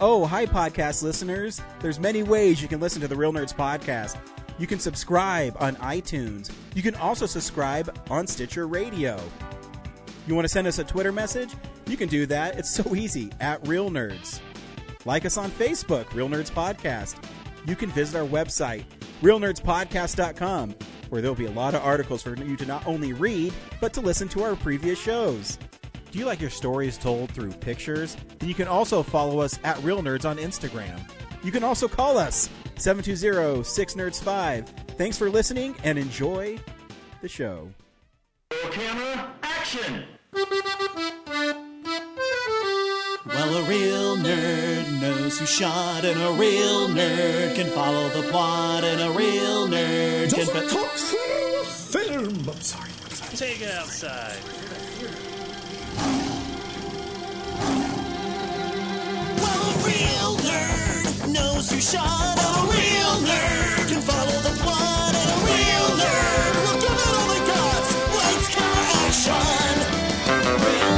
Oh, hi, podcast listeners. There's many ways you can listen to the Real Nerds Podcast. You can subscribe on iTunes. You can also subscribe on Stitcher Radio. You want to send us a Twitter message? You can do that. It's so easy, at Real Nerds. Like us on Facebook, Real Nerds Podcast. You can visit our website, realnerdspodcast.com, where there'll be a lot of articles for you to not only read, but to listen to our previous shows. Do you like your stories told through pictures? Then you can also follow us at Real Nerds on Instagram. You can also call us, 720-6nerds5. Thanks for listening and enjoy the show. Camera, action! Well, a real nerd knows who shot, and a real nerd can follow the plot, and a real nerd can talk film. I'm sorry. Take it outside. Well, a real nerd knows who shot, and a real nerd can follow the plot, and a real nerd will give it all they got. Lights, camera, action. Real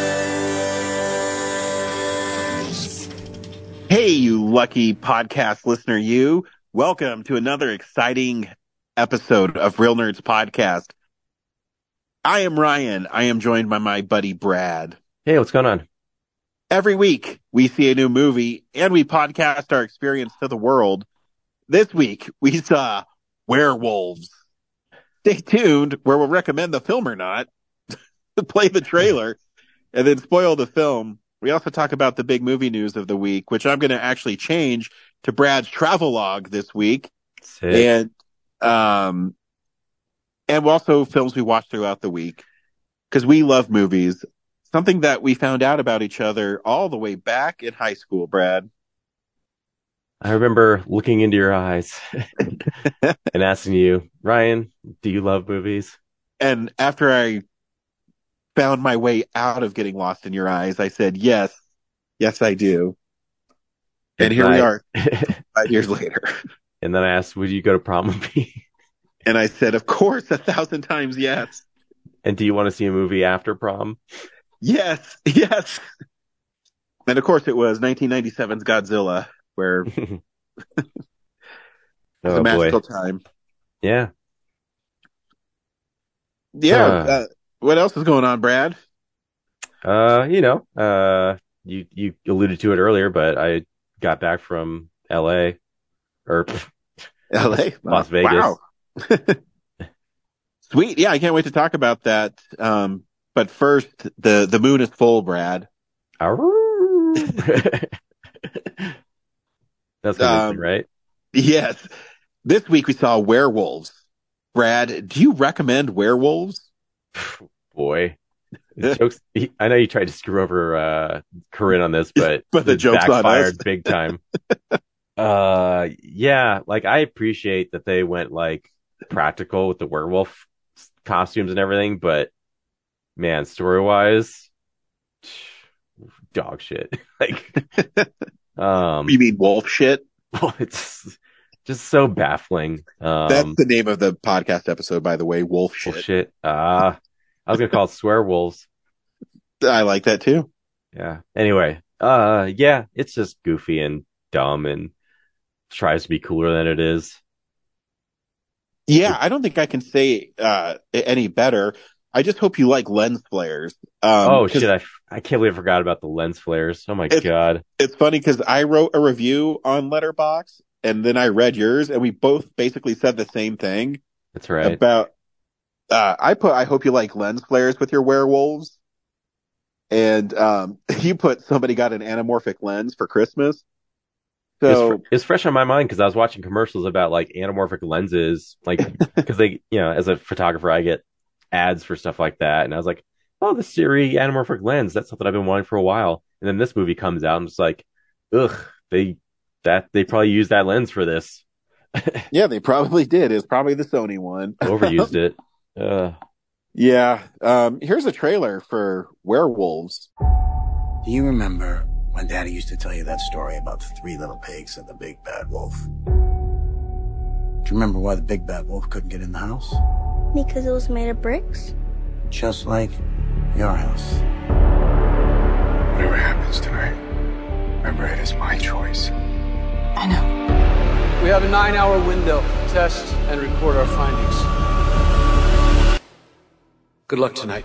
nerds. Hey, you lucky podcast listener, you. Welcome to another exciting episode of Real Nerds Podcast. I am Ryan. I am joined by my buddy Brad. Hey, what's going on? Every week, we see a new movie, and we podcast our experience to the world. This week, we saw Werewolves. Stay tuned, where we'll recommend the film or not, play the trailer, and then spoil the film. We also talk about the big movie news of the week, which I'm going to actually change to Brad's travel log this week. Sick. And also films we watched throughout the week, because we love movies. Something that we found out about each other all the way back in high school, Brad. I remember looking into your eyes and asking you, Ryan, do you love movies? And after I found my way out of getting lost in your eyes, I said, yes, I do. And here we are 5 years later. And then I asked, would you go to prom with me? And I said, of course, 1,000 times yes. And do you want to see a movie after prom? Yes. And of course it was 1997's Godzilla, where it was a magical time. Yeah. What else is going on, Brad? You alluded to it earlier, but I got back from LA or LA, Las Vegas. Wow. Sweet. Yeah, I can't wait to talk about that. But first, the moon is full, Brad. That's good, right? Yes. This week we saw Werewolves. Brad, do you recommend Werewolves? Boy. Jokes. I know you tried to screw over Corinne on this, but the joke's backfired on us. big time. Yeah, like I appreciate that they went like practical with the werewolf costumes and everything, but man, story-wise, dog shit. Like, You mean wolf shit? it's just so baffling. That's the name of the podcast episode, by the way, wolf shit. Bullshit. I was gonna call it swear wolves. I like that too. Yeah. Anyway, yeah, it's just goofy and dumb and tries to be cooler than it is. Yeah, I don't think I can say any better. I just hope you like lens flares. Oh shit! I can't believe I forgot about the lens flares. Oh my god! It's funny because I wrote a review on Letterboxd and then I read yours, and we both basically said the same thing. That's right. About I hope you like lens flares with your werewolves, and you put somebody got an anamorphic lens for Christmas. So it's fresh on my mind because I was watching commercials about like anamorphic lenses, like because they, as a photographer, I get ads for stuff like that, and I was like, oh, the Siri anamorphic lens, that's something I've been wanting for a while. And then this movie comes out, and I'm just like, ugh, they probably used that lens for this. Yeah, they probably did. It was probably the Sony one. Overused it. Yeah. Here's a trailer for Werewolves. Do you remember when Daddy used to tell you that story about the three little pigs and the big bad wolf? Do you remember why the big bad wolf couldn't get in the house? Because it was made of bricks? Just like your house. Whatever happens tonight, Remember, it is my choice. I know. We have a 9-hour window to test and record our findings. Good luck tonight.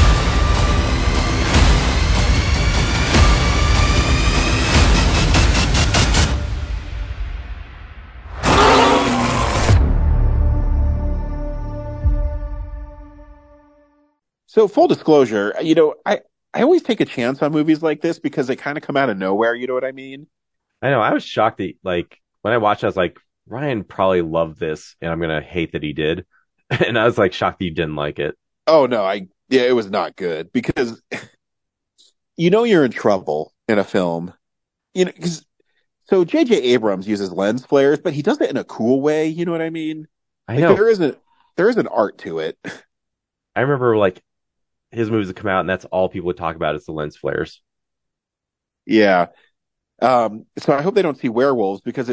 So full disclosure, I always take a chance on movies like this because they kind of come out of nowhere. You know what I mean? I know. I was shocked that, like, when I watched, I was like, Ryan probably loved this, and I'm gonna hate that he did. And I was like shocked that you didn't like it. Oh no, it was not good because you're in trouble in a film. So J.J. Abrams uses lens flares, but he does it in a cool way. You know what I mean? I know. There is an art to it. I remember like his movies would come out, and that's all people would talk about is the lens flares. Yeah. So I hope they don't see werewolves because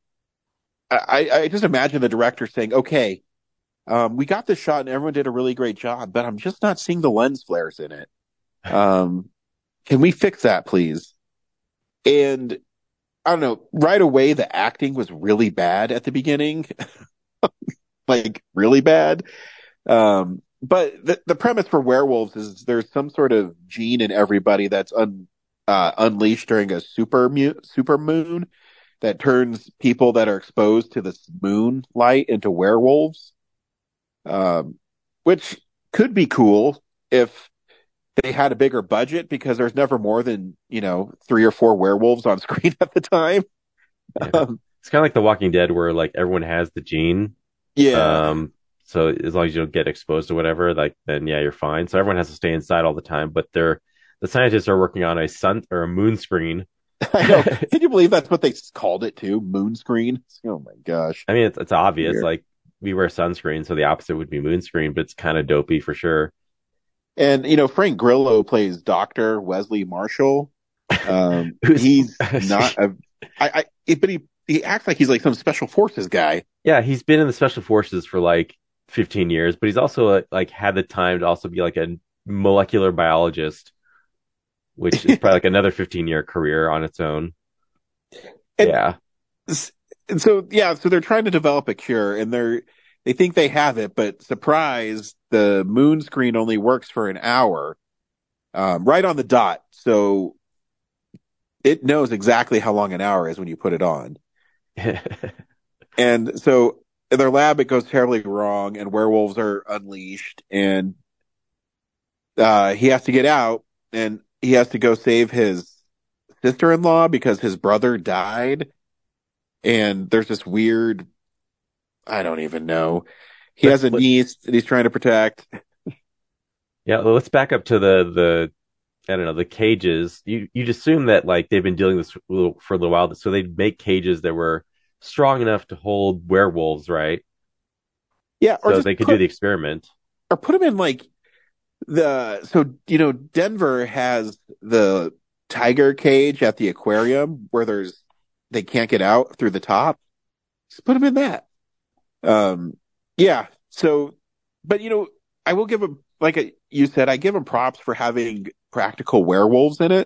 I just imagine the director saying, okay, we got this shot and everyone did a really great job, but I'm just not seeing the lens flares in it. Can we fix that, please? And I don't know, right away, the acting was really bad at the beginning, like really bad. But the premise for werewolves is there's some sort of gene in everybody that's unleashed during a super moon that turns people that are exposed to this moonlight into werewolves, which could be cool if they had a bigger budget because there's never more than 3 or 4 werewolves on screen at the time. Yeah. It's kind of like The Walking Dead, where like everyone has the gene. Yeah. So as long as you don't get exposed to whatever, like then yeah, you're fine. So everyone has to stay inside all the time, but the scientists are working on a sun or a moon screen. I know. Can you believe that's what they called it too? Moon screen. Oh my gosh. I mean, it's obvious. Weird. Like we wear sunscreen, so the opposite would be moon screen, but it's kind of dopey for sure. And Frank Grillo plays Dr. Wesley Marshall. He's not but he acts like he's like some special forces guy. Yeah, he's been in the special forces for like 15 years, but he's also like had the time to also be like a molecular biologist, which is probably like another 15-year career on its own. And so they're trying to develop a cure, and they think they have it, but surprise, the moon screen only works for an hour, right on the dot. So it knows exactly how long an hour is when you put it on. And so in their lab, it goes terribly wrong, and werewolves are unleashed, and he has to get out, and he has to go save his sister-in-law because his brother died. And there's this weird, I don't even know. He has a niece that he's trying to protect. Yeah, well, let's back up to the I don't know, the cages. You'd assume that like they've been dealing this for a little while, so they'd make cages that were strong enough to hold werewolves, right? Yeah, or so they could do the experiment, or put them in like Denver has the tiger cage at the aquarium where they can't get out through the top. Just put them in that. Yeah. So, but I will give them, like you said, I give them props for having practical werewolves in it.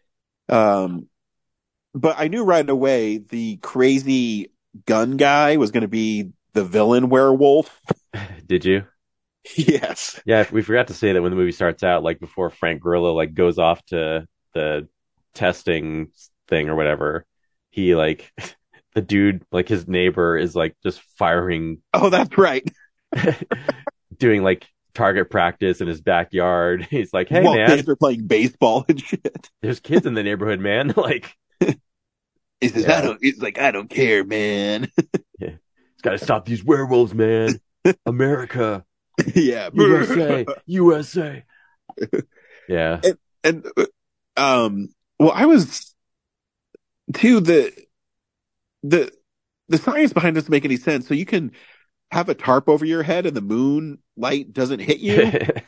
But I knew right away the crazy gun guy was going to be the villain werewolf. Did you? Yes. Yeah, we forgot to say that when the movie starts out, like before Frank Grillo like goes off to the testing thing or whatever, he like the dude, like his neighbor is like just firing. Oh, that's right. Doing like target practice in his backyard. He's like, "Hey, man, man, they're playing baseball and shit. There's kids in the neighborhood, man." Like, he says, yeah. I don't care, man. Yeah. He's got to stop these werewolves, man. America. Yeah. USA. Yeah. And well, I was too, the science behind this doesn't make any sense. So you can have a tarp over your head and the moonlight doesn't hit you.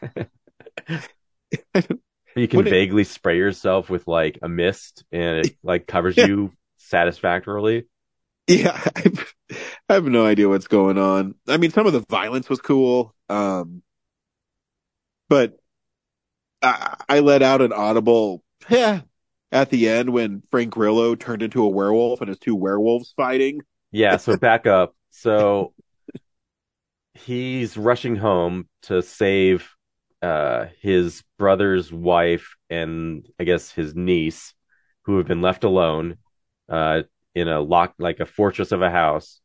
You can vaguely spray yourself with like a mist and it like covers you satisfactorily. Yeah, I have no idea what's going on. I mean, some of the violence was cool, but I let out an audible at at the end when Frank Grillo turned into a werewolf and his two werewolves fighting. Yeah, so back up. So he's rushing home to save his brother's wife and I guess his niece, who have been left alone in a fortress of a house,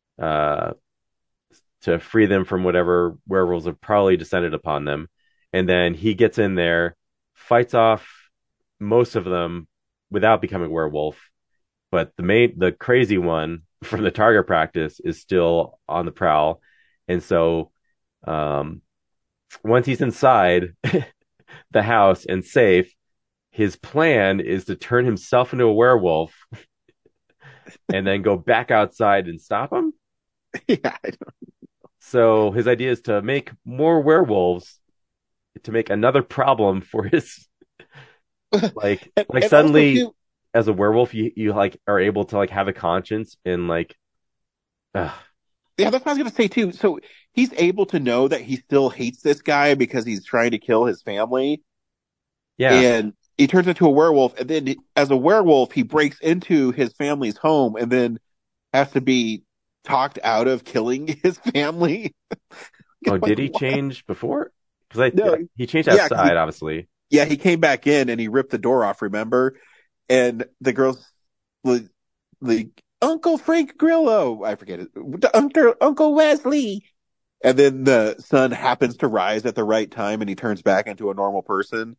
to free them from whatever werewolves have probably descended upon them. And then he gets in there, fights off most of them without becoming a werewolf. But the crazy one from the target practice is still on the prowl. And so, once he's inside the house and safe, his plan is to turn himself into a werewolf and then go back outside and stop him. Yeah. So his idea is to make more werewolves to make another problem for his and suddenly also, as a werewolf you like are able to like have a conscience and like yeah, that's what I was gonna say too. So he's able to know that he still hates this guy because he's trying to kill his family. Yeah. And he turns into a werewolf, and then as a werewolf he breaks into his family's home and then has to be talked out of killing his family. Oh, did he change before? Because he changed outside, obviously. Yeah, he came back in and he ripped the door off, remember? And the girl's like, Uncle Frank Grillo, I forget it, Uncle Wesley. And then the sun happens to rise at the right time and he turns back into a normal person.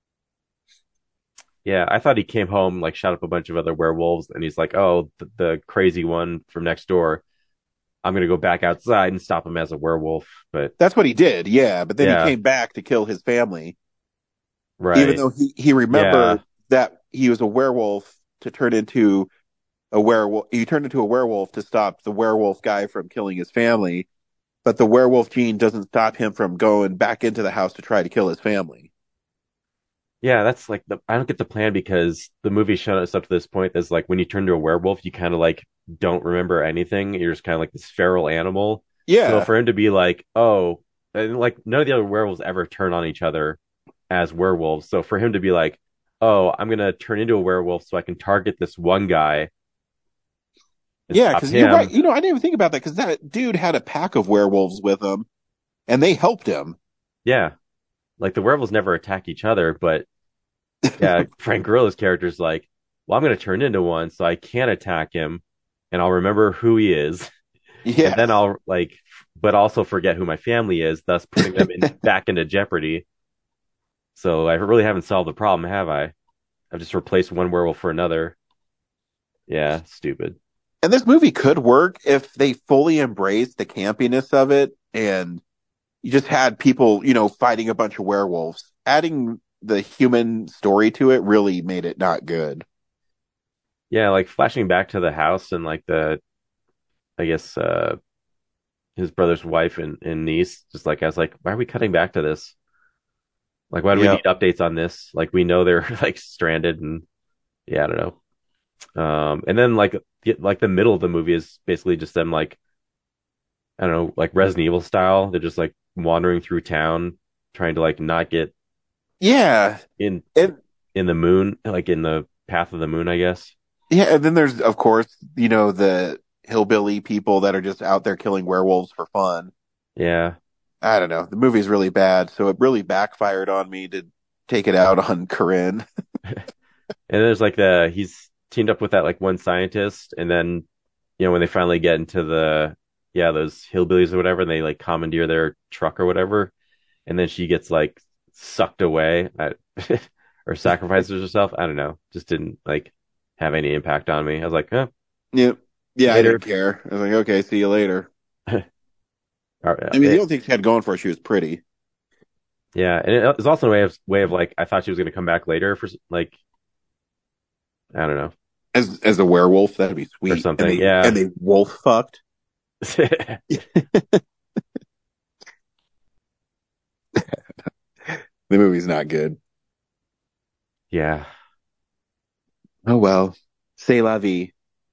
Yeah, I thought he came home, like shot up a bunch of other werewolves, and he's like, oh, the crazy one from next door. I'm going to go back outside and stop him as a werewolf. But that's what he did, yeah. But then he came back to kill his family. Right. Even though he remembered that he was a werewolf to turn into a werewolf. He turned into a werewolf to stop the werewolf guy from killing his family. But the werewolf gene doesn't stop him from going back into the house to try to kill his family. Yeah, that's like I don't get the plan because the movie showed us up to this point as like when you turn into a werewolf, you kind of like don't remember anything. You're just kind of like this feral animal. Yeah. So for him to be like, oh, and like none of the other werewolves ever turn on each other as werewolves. So for him to be like, oh, I'm going to turn into a werewolf so I can target this one guy. Yeah, because you're right. You know, I didn't even think about that because that dude had a pack of werewolves with him and they helped him. Yeah. Like the werewolves never attack each other, but yeah, Frank Grillo's character is like, well, I'm going to turn into one so I can't attack him and I'll remember who he is. Yeah. And then I'll but also forget who my family is, thus putting them back into jeopardy. So I really haven't solved the problem, have I? I've just replaced one werewolf for another. Yeah, stupid. And this movie could work if they fully embraced the campiness of it and you just had people, fighting a bunch of werewolves. Adding the human story to it really made it not good. Yeah, like flashing back to the house and like his brother's wife and niece, just like I was like, why are we cutting back to this? Like, why do we need updates on this? Like, we know they're like stranded and yeah, I don't know. And then like the middle of the movie is basically just them like, I don't know, like Resident Evil style. They're just like wandering through town, trying to like not get in the moon, like in the path of the moon, I guess. Yeah, and then there's of course, the hillbilly people that are just out there killing werewolves for fun. Yeah. I don't know. The movie's really bad, so it really backfired on me to take it out on Corinne. And there's like he's teamed up with that like one scientist, and then when they finally get into those hillbillies or whatever, and they like commandeer their truck or whatever, and then she gets like sucked away or sacrifices herself. I don't know. Just didn't like have any impact on me. I was like, huh. Yep. Yeah, I didn't care. I was like, okay, see you later. I mean, the only thing she had going for her, she was pretty. Yeah, and it was also a way of like, I thought she was going to come back later for like, I don't know. As a werewolf, that'd be sweet. Or something, And they wolf fucked. The movie's not good. Yeah. Oh well. C'est la vie.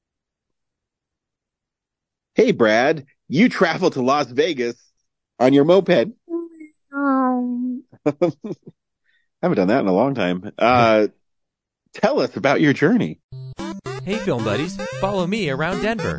Hey, Brad, you travel to Las Vegas on your moped. I haven't done that in a long time. Tell us about your journey. Hey, film buddies, follow me around Denver.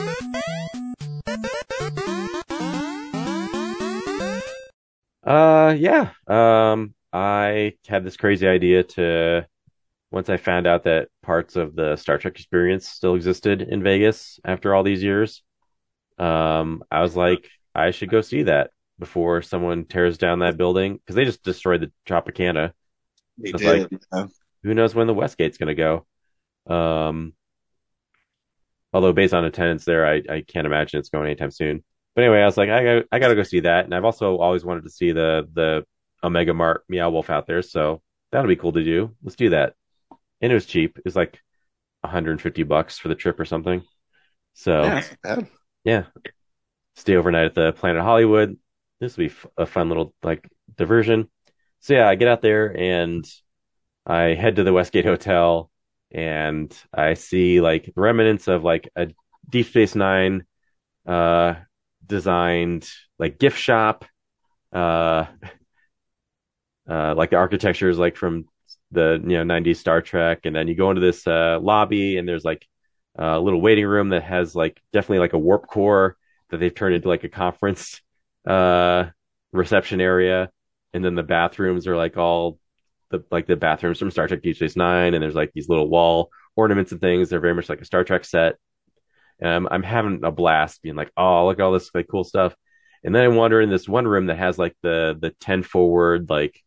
Yeah. I had this crazy idea to, once I found out that parts of the Star Trek experience still existed in Vegas after all these years, I was like, I should go see that before someone tears down that building, because they just destroyed the Tropicana. They So it's did. like, who knows when the Westgate's going to go? Um, Although based on attendance there, I can't imagine it's going anytime soon. But anyway, I was like, I gotta go see that, and I've also always wanted to see the Omega Mart Meow Wolf out there, so that'll be cool to do. Let's do that. And it was cheap. It was like $150 for the trip or something. So Yeah, that's not bad. yeah, stay overnight at the Planet Hollywood. This will be a fun little like diversion. So yeah, I get out there and I head to the Westgate Hotel and I see like remnants of like a Deep Space Nine uh designed like gift shop. Uh like the architecture is like from the 90s Star Trek, and then you go into this lobby and there's like a little waiting room that has like definitely like a warp core that they've turned into like a conference uh reception area, and then the bathrooms are like all the bathrooms from Star Trek Deep Space Nine, and there's like these little wall ornaments and things. They're very much like a Star Trek set. And I'm having a blast being like, oh, look at all this like cool stuff. And then I wander in this one room that has like the 10 forward, like,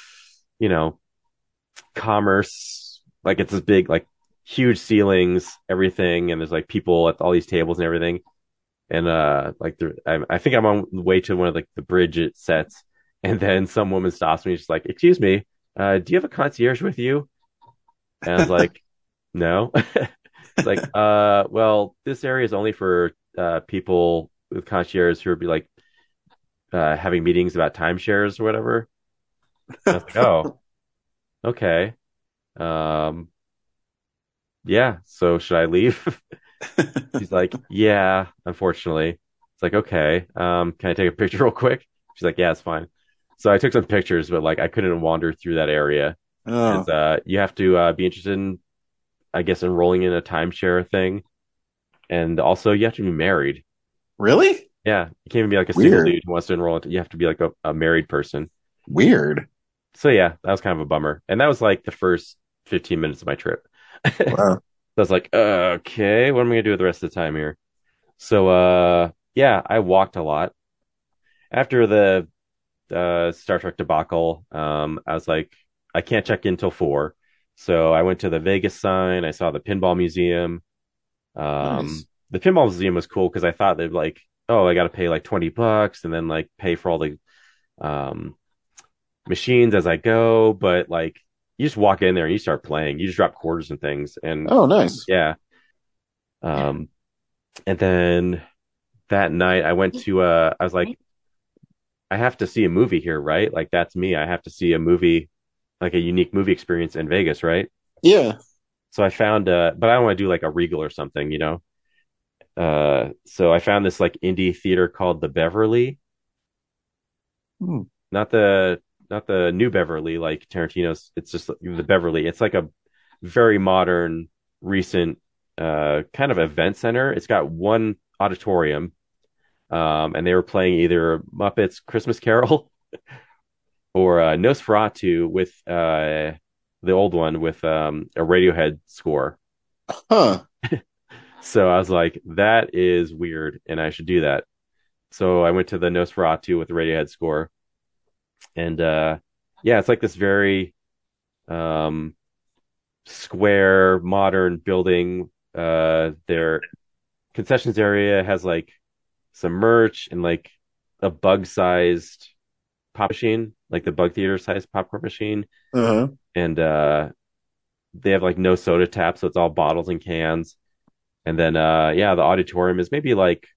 commerce, like it's this big, like huge ceilings, everything. And there's like people at all these tables and everything. And like I think I'm on the way to one of like the bridge it sets. And then some woman stops me. She's like, excuse me, do you have a concierge with you? And I was like, no. It's like, well, this area is only for people with concierge who would be like having meetings about timeshares or whatever. And I was like, oh, okay. Um, yeah, so should I leave? She's like, yeah, unfortunately. It's like, okay. Can I take a picture real quick? She's like, yeah, it's fine. So I took some pictures, but like I couldn't wander through that area. Oh, 'Cause, you have to be interested in, I guess, enrolling in a timeshare thing. And also you have to be married. really? Yeah. You can't even be like a single Weird. dude who wants to enroll. You have to be like a married person. Weird. So yeah, that was kind of a bummer. And that was like the first 15 minutes of my trip. Wow. So I was like, okay, what am I gonna do with the rest of the time here? So yeah, I walked a lot. After the Star Trek debacle, I was like, I can't check in till 4. So I went to the Vegas sign, I saw the pinball museum. Nice. The pinball museum was cool because I thought they'd like, oh, I gotta pay like $20 and then like pay for all the um machines as I go, but like you just walk in there and you start playing. You just drop quarters and things. And Oh, nice. yeah. Um and then that night I went to I was like, I have to see a movie here, right? Like that's me. I have to see a movie, like a unique movie experience in Vegas, right? Yeah. So I found but I don't want to do like a Regal or something, you know. So I found this like indie theater called the Beverly. Hmm. Not the new Beverly like Tarantino's. It's just the Beverly. It's like a very modern, recent kind of event center. It's got one auditorium, and they were playing either Muppets Christmas Carol or Nosferatu with the old one with a Radiohead score. Huh. So I was like, that is weird, and I should do that. So I went to the Nosferatu with the Radiohead score, and yeah, it's like this very um, square, modern building. Their concessions area has like some merch and like a bug-sized pop machine, like the bug theater sized popcorn machine, Uh-huh. and they have like no soda tap, so it's all bottles and cans. And then yeah, the auditorium is maybe like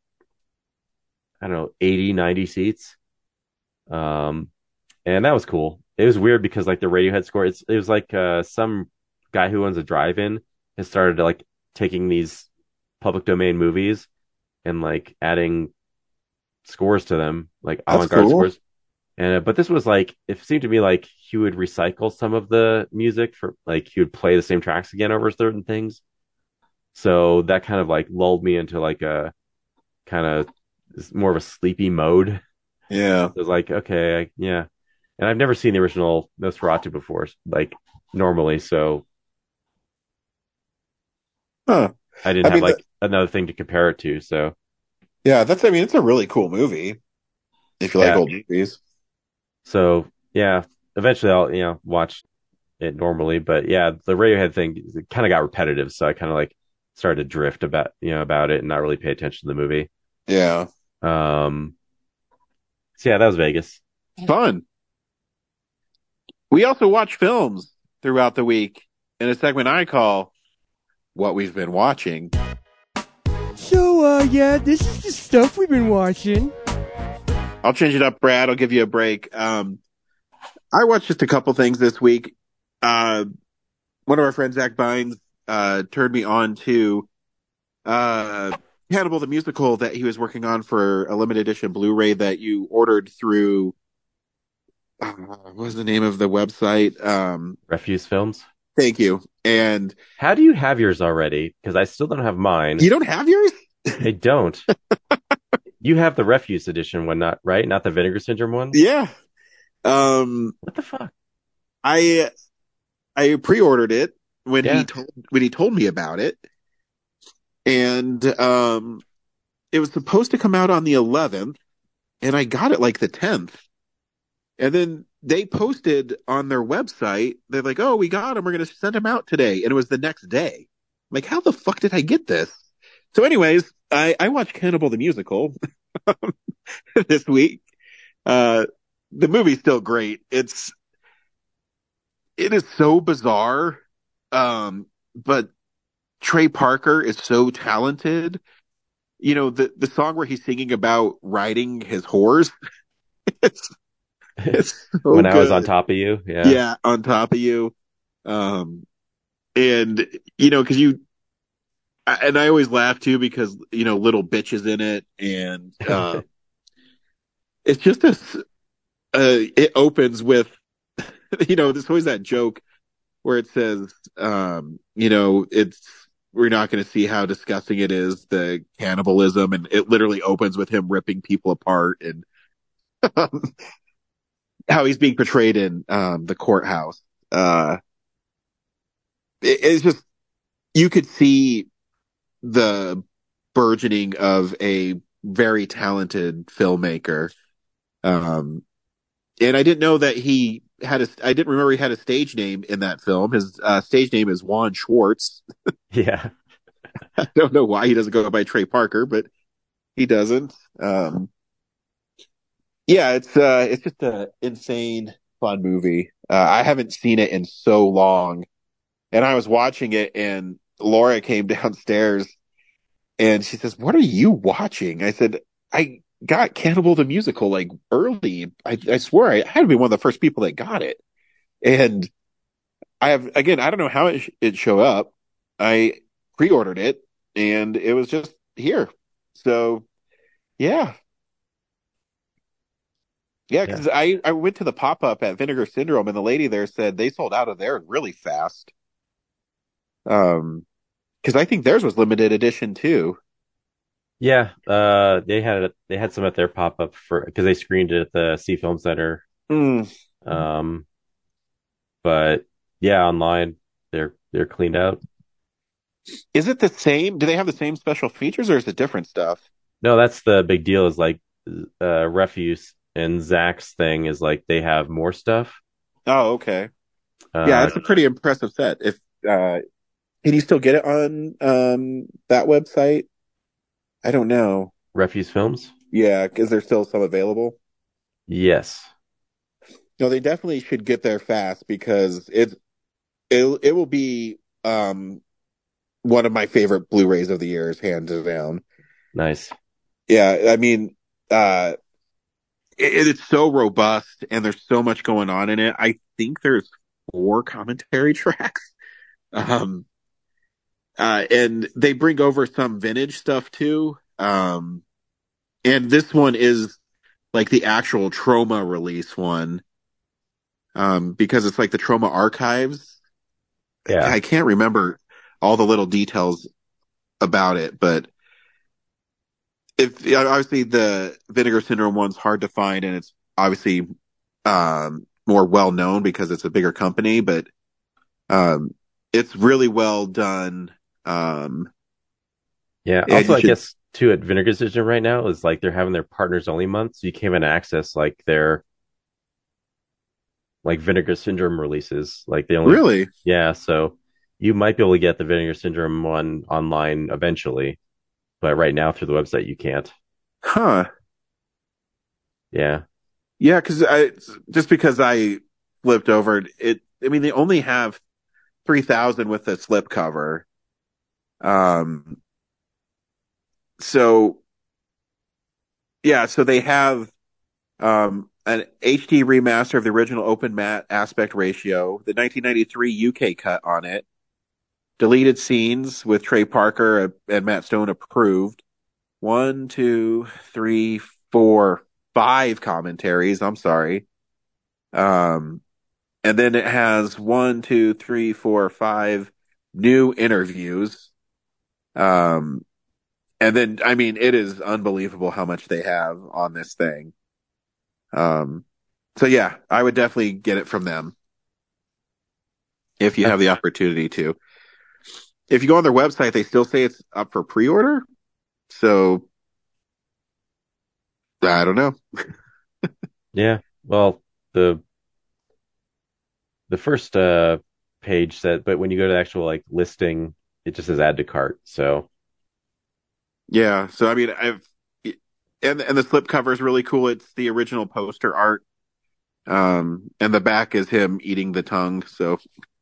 I don't know, 80, 90 seats. Um, and that was cool. It was weird because like the Radiohead score, it was like some guy who owns a drive-in has started like taking these public domain movies and like adding scores to them, like That's avant-garde cool. scores. And but this was like it seemed to me like he would recycle some of the music for like he would play the same tracks again over certain things. So that kind of like lulled me into like a kind of more of a sleepy mode. Yeah. It was like, okay, yeah. And I've never seen the original Nosferatu before, like normally, so Huh. I didn't I have mean, like another thing to compare it to. So yeah, I mean, it's a really cool movie if you like yeah, old movies. so yeah. Eventually, I'll watch it normally, but yeah, the Radiohead thing kind of got repetitive, so I kind of like started to drift about it and not really pay attention to the movie. Yeah. Um, so yeah, that was Vegas. Fun. We also watch films throughout the week in a segment I call What We've Been Watching. So, yeah, this is the stuff we've been watching. I'll change it up, Brad. I'll give you a break. I watched just a couple things this week. One of our friends, Zach Bynes, turned me on to Hannibal the Musical that he was working on for a limited edition Blu-ray that you ordered through, what was the name of the website? Refuse Films. Thank you. And how do you have yours already? Because I still don't have mine. You don't have yours? I don't. You have the Refuse edition one, not right? Not the Vinegar Syndrome one? Yeah. What the fuck? I pre-ordered it when he told me about it. And it was supposed to come out on the 11th, and I got it like the 10th. And then they posted on their website, they're like, "Oh, we got them. We're going to send them out today." And it was the next day. I'm like, how the fuck did I get this? So anyways, I watched Cannibal the Musical this week. The movie's still great. It is so bizarre. But Trey Parker is so talented. You know, the song where he's singing about riding his horse. it's so when good. I Was on Top of You. Yeah. Yeah, On Top of You. And because I always laugh too because, Little Bitch is in it. And, it's just it opens with, there's always that joke where it says, we're not going to see how disgusting it is, the cannibalism. And it literally opens with him ripping people apart and how he's being portrayed in the courthouse. It's just, you could see the burgeoning of a very talented filmmaker. And I didn't know that I didn't remember he had a stage name in that film. His stage name is Juan Schwartz. Yeah. I don't know why he doesn't go by Trey Parker, but he doesn't. Yeah, it's just an insane, fun movie. I haven't seen it in so long, and I was watching it, and Laura came downstairs, and she says, "What are you watching?" I said, "I got Cannibal the Musical like early. I swear I had to be one of the first people that got it." And I don't know how it showed up. I pre-ordered it, and it was just here. So, yeah. Yeah, because I went to the pop-up at Vinegar Syndrome, and the lady there said they sold out of there really fast. Because I think theirs was limited edition too. Yeah, they had some at their pop-up because they screened it at the Sea Film Center. But yeah, online they're cleaned out. Is it the same? Do they have the same special features, or is it different stuff? No, that's the big deal. Is like Refuse and Zach's thing is like they have more stuff. Oh, okay. Yeah, it's a pretty impressive set. If can you still get it on that website? I don't know. Refuse Films? Yeah, is there still some available? Yes. No, they definitely should get there fast because it will be one of my favorite Blu-rays of the years, hands down. Nice. Yeah, I mean, it's so robust and there's so much going on in it. I think there's 4 commentary tracks. And they bring over some vintage stuff too. And this one is like the actual Trauma release one, because it's like the Trauma archives. Yeah. I can't remember all the little details about it, but obviously the Vinegar Syndrome one's hard to find, and it's obviously more well known because it's a bigger company, but it's really well done. Yeah. Also, I guess too at Vinegar Syndrome right now is like they're having their partners only month, so you can't even access like their like Vinegar Syndrome releases. Like they only Really? Yeah, so you might be able to get the Vinegar Syndrome one online eventually, but right now through the website you can't. Huh. Yeah. Yeah, because I flipped over it. I mean, they only have 3,000 with the slipcover. So yeah, so they have an HD remaster of the original open matte aspect ratio, the 1993 UK cut on it, deleted scenes with Trey Parker and Matt Stone approved. 1, 2, 3, 4, 5 commentaries. I'm sorry. And then it has 1, 2, 3, 4, 5 new interviews. And then, I mean, it is unbelievable how much they have on this thing. So yeah, I would definitely get it from them if you have the opportunity to. If you go on their website, they still say it's up for pre-order. So I don't know. Yeah. Well, the first page said, but when you go to the actual like listing, it just says add to cart. So yeah, so I mean, and the slipcover is really cool. It's the original poster art. And the back is him eating the tongue. So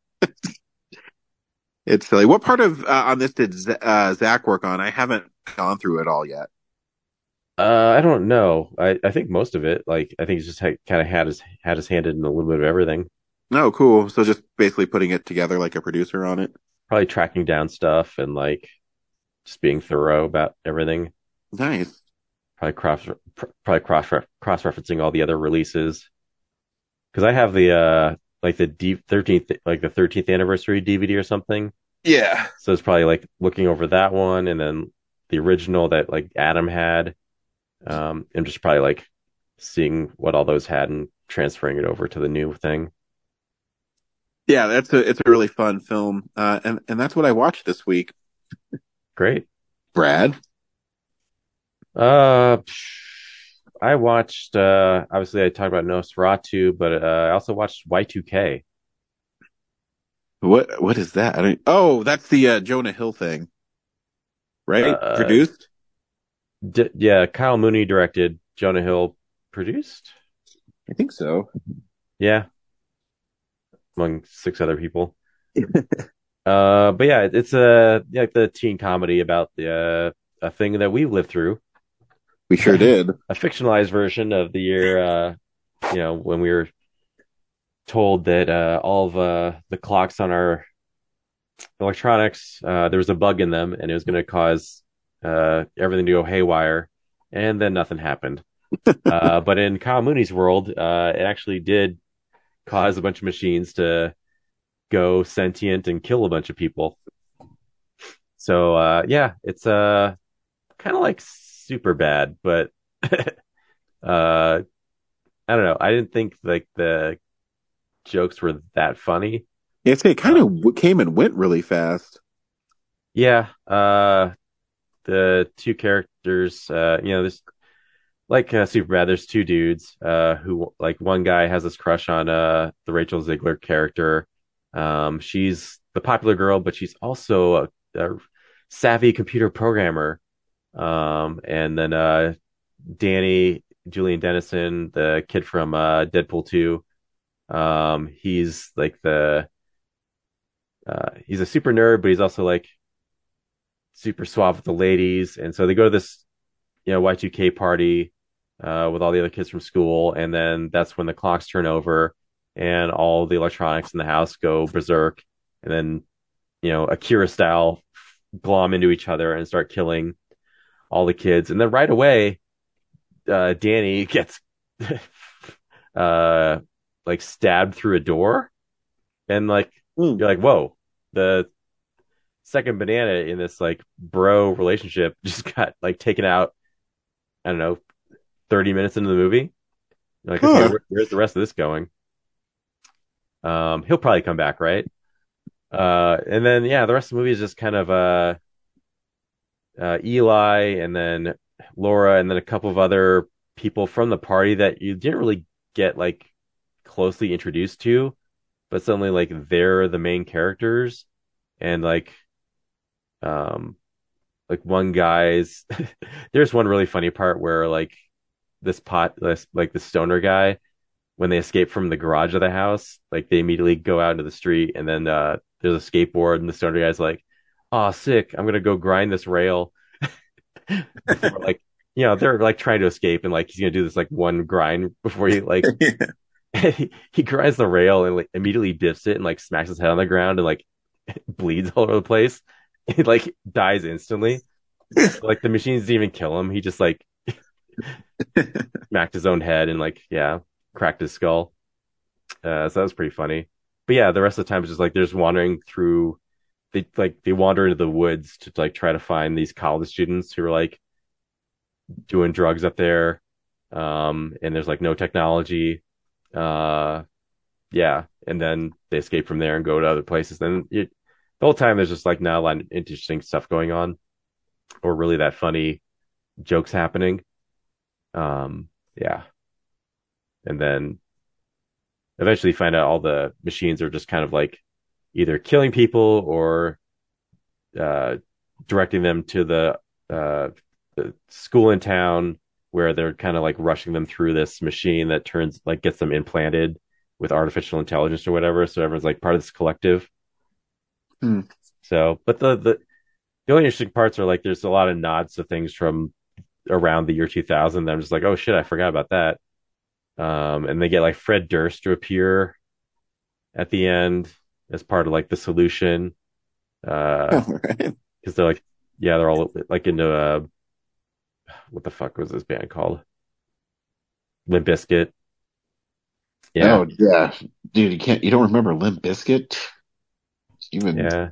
it's silly. What part of on this did Zach work on? I haven't gone through it all yet. I don't know. I think most of it, like I think he's just kind of had his hand in a little bit of everything. Oh, cool. So just basically putting it together like a producer on it. Probably tracking down stuff and like just being thorough about everything. Nice. Probably cross referencing all the other releases. Because I have the like the 13th anniversary DVD or something. Yeah. So it's probably like looking over that one and then the original that like Adam had. And just probably like seeing what all those had and transferring it over to the new thing. Yeah, it's a really fun film. And that's what I watched this week. Great. Brad? I watched obviously I talked about Nosferatu, but I also watched Y2K. What is that? That's the Jonah Hill thing. Right? Produced? Yeah, Kyle Mooney directed, Jonah Hill produced. I think so. Yeah. Among 6 other people. But yeah, it's like the teen comedy about a thing that we've lived through. We sure did. A fictionalized version of the year, when we were told that all of the clocks on our electronics, there was a bug in them, and it was going to cause everything to go haywire, and then nothing happened. But in Kyle Mooney's world, it actually did cause a bunch of machines to go sentient and kill a bunch of people. So yeah, it's kind of like super bad, but I don't know. I didn't think like the jokes were that funny. Yeah, it kind of came and went really fast. Yeah, the two characters, there's like Superbad. There's 2 dudes who like one guy has this crush on the Rachel Ziegler character. She's the popular girl, but she's also a savvy computer programmer. And then Danny, Julian Dennison, the kid from Deadpool 2, he's like he's a super nerd, but he's also like super suave with the ladies. And so they go to this, Y2K party with all the other kids from school, and then that's when the clocks turn over and all the electronics in the house go berserk, and then Akira style glom into each other and start killing all the kids. And then right away Danny gets like stabbed through a door, and like you're like, whoa, the second banana in this like bro relationship just got like taken out. I don't know, 30 minutes into the movie. You're like, okay, where's the rest of this going? He'll probably come back, right? And then yeah, the rest of the movie is just kind of Eli and then Laura and then a couple of other people from the party that you didn't really get like closely introduced to, but suddenly like they're the main characters, and like one guy's there's one really funny part where like this the stoner guy, when they escape from the garage of the house, like they immediately go out into the street, and then there's a skateboard, and the stoner guy's like, "Oh, sick! I'm gonna go grind this rail." Before, like, they're like trying to escape, and like he's gonna do this like one grind before he like he grinds the rail and like immediately dips it and like smacks his head on the ground and like bleeds all over the place. He like dies instantly. Like the machines didn't even kill him. He just like smacked his own head and like cracked his skull. So that was pretty funny. But yeah, the rest of the time it's just like they're just wandering through. They wander into the woods to like try to find these college students who are like doing drugs up there. And there's like no technology. Yeah, and then they escape from there and go to other places. Then the whole time there's just like not a lot of interesting stuff going on, or really that funny jokes happening. Yeah, and then eventually find out all the machines are just kind of like either killing people or directing them to the school in town, where they're kind of like rushing them through this machine that gets them implanted with artificial intelligence or whatever. So everyone's like part of this collective. So, but the only interesting parts are like there's a lot of nods to things from around the year 2000 that I'm just like, oh shit, I forgot about that. And they get like Fred Durst to appear at the end as part of like the solution. Because they're like, they're all like into what the fuck was this band called? Limp Bizkit. Yeah. Oh yeah, dude, you don't remember Limp Bizkit? Yeah.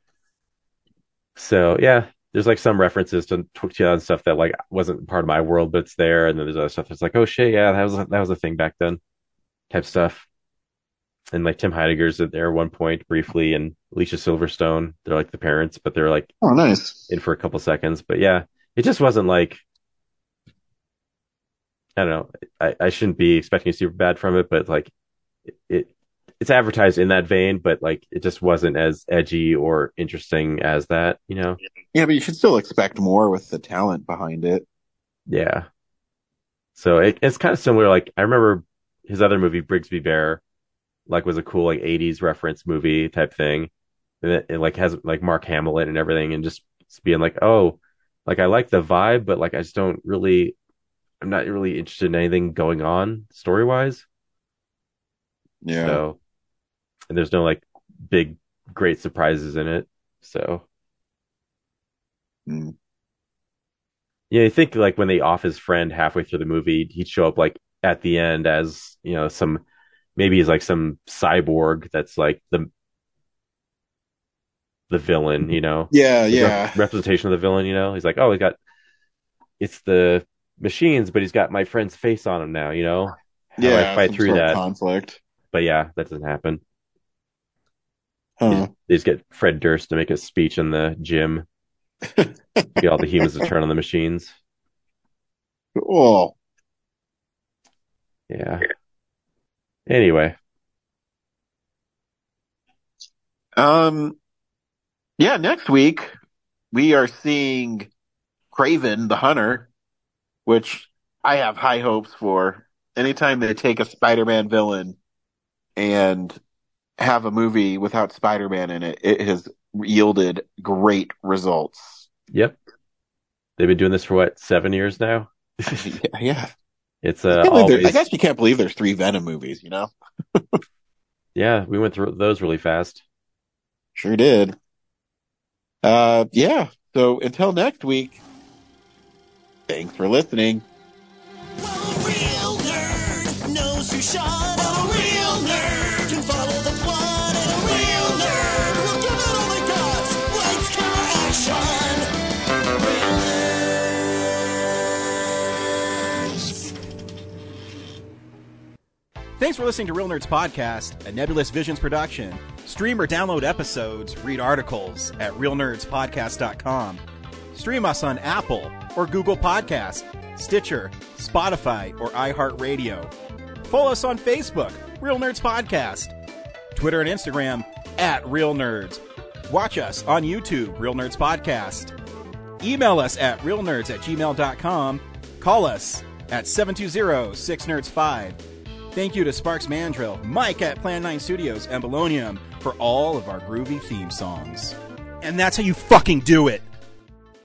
So yeah, there's like some references to 2000 stuff that like wasn't part of my world, but it's there. And then there's other stuff that's like, oh shit, yeah, that was a thing back then, type stuff. And like Tim Heidegger's there at one point briefly, and Alicia Silverstone, they're like the parents, but they're like, oh nice, in for a couple seconds. But yeah, it just wasn't like, I don't know. I shouldn't be expecting super bad from it, but like it's advertised in that vein, but like it just wasn't as edgy or interesting as that, Yeah, but you should still expect more with the talent behind it. Yeah. So it's kind of similar. Like I remember his other movie, Brigsby Bear, like was a cool like 80s reference movie type thing. And it like has like Mark Hamill and everything, and just being like, oh, like I like the vibe, but like I'm not really interested in anything going on story wise. Yeah. So, and there's no like big, great surprises in it. So, yeah, you think like when they off his friend halfway through the movie, he'd show up like at the end as, maybe he's like some cyborg that's like the villain, Yeah, the yeah. representation of the villain, He's like, oh, it's the machines, but he's got my friend's face on him now, How do I fight through that conflict? But yeah, that doesn't happen. Huh. They just get Fred Durst to make a speech in the gym, get all the humans to turn on the machines. Cool. Yeah. Anyway. Yeah, next week we are seeing Kraven the Hunter, which I have high hopes for. Anytime they take a Spider-Man villain and have a movie without Spider-Man in it, it has yielded great results. Yep. They've been doing this for what, 7 years now? Yeah. It's I guess you can't believe there's 3 Venom movies, Yeah, we went through those really fast. Sure did. Yeah. So until next week, thanks for listening. who shot, and a real nerd can follow the plot, and a real nerd will give it all they got. Lights, camera, action. Real nerds. Thanks for listening to Real Nerds Podcast, a Nebulous Visions production. Stream or download episodes, read articles at realnerdspodcast.com. Stream us on Apple or Google Podcast, Stitcher, Spotify, or iHeartRadio. Follow us on Facebook, Real Nerds Podcast. Twitter and Instagram at Real Nerds. Watch us on YouTube, Real Nerds Podcast. Email us at realnerds@gmail.com. Call us at 720-6nerds5. Thank you to Sparks Mandrill, Mike at Plan 9 Studios, and Bolognium for all of our groovy theme songs. And that's how you fucking do it!